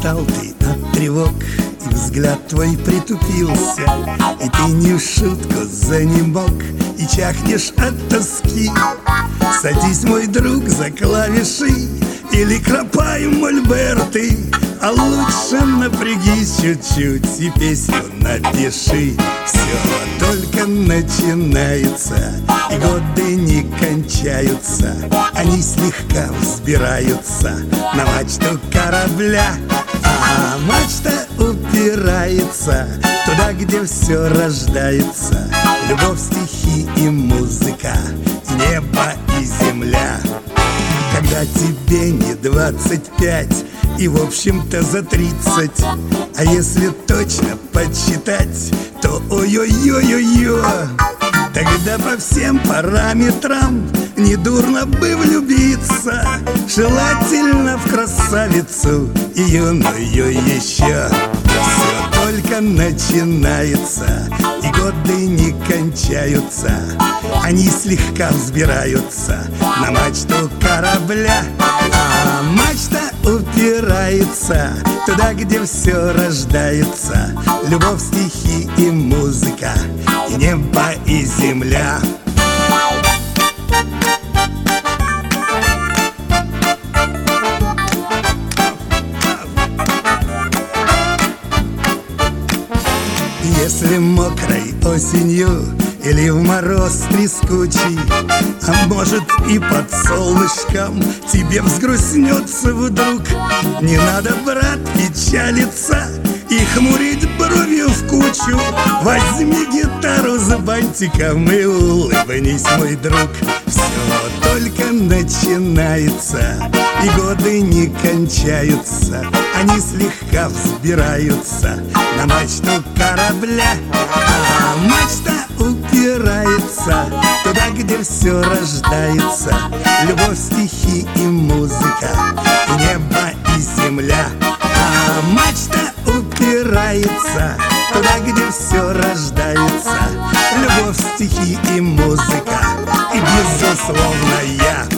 устал ты от тревог, и взгляд твой притупился, и ты не в шутку занемог, и чахнешь от тоски. Садись, мой друг, за клавиши или кропай мольберты, а лучше напрягись чуть-чуть и песню напиши. Все только начинается, и годы не кончаются, они слегка взбираются на мачту корабля. А мачта упирается туда, где все рождается: любовь, стихи и музыка, и небо и земля. Когда тебе не 25 и в общем-то за 30, а если точно подсчитать, то ой-ой-ой-ой-ой, тогда по всем параметрам недурно бы влюбиться, желательно в красавицу и юную еще. Все только начинается, и годы не кончаются, они слегка взбираются на мачту корабля. А мачта упирается туда, где все рождается: любовь, стихи и музыка, и небо и земля. Если мокрой осенью или в мороз трескучий, а может и под солнышком, тебе взгрустнется вдруг, не надо, брат, печалиться и хмурить бровью в кучу. Возьми гитару с бантиком и улыбнись, мой друг. Все только начинается, и годы не кончаются, они слегка взбираются на мачту корабля. А мачта упирается туда, где все рождается: любовь, стихи и музыка, и небо и земля. А мачта упирается туда, где все рождается: любовь, стихи и музыка, и безусловно я.